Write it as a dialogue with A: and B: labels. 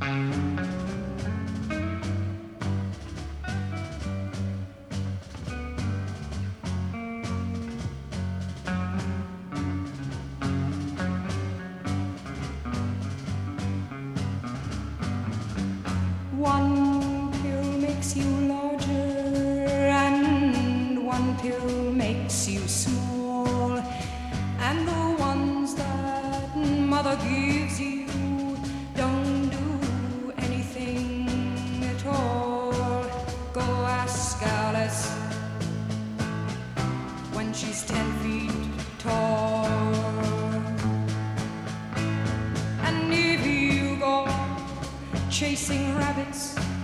A: One pill makes you larger and one pill makes you small, and the ones that mother gives you don't do anything at all. Go ask Alice when she's 10 feet tall. And if you go chasing rabbits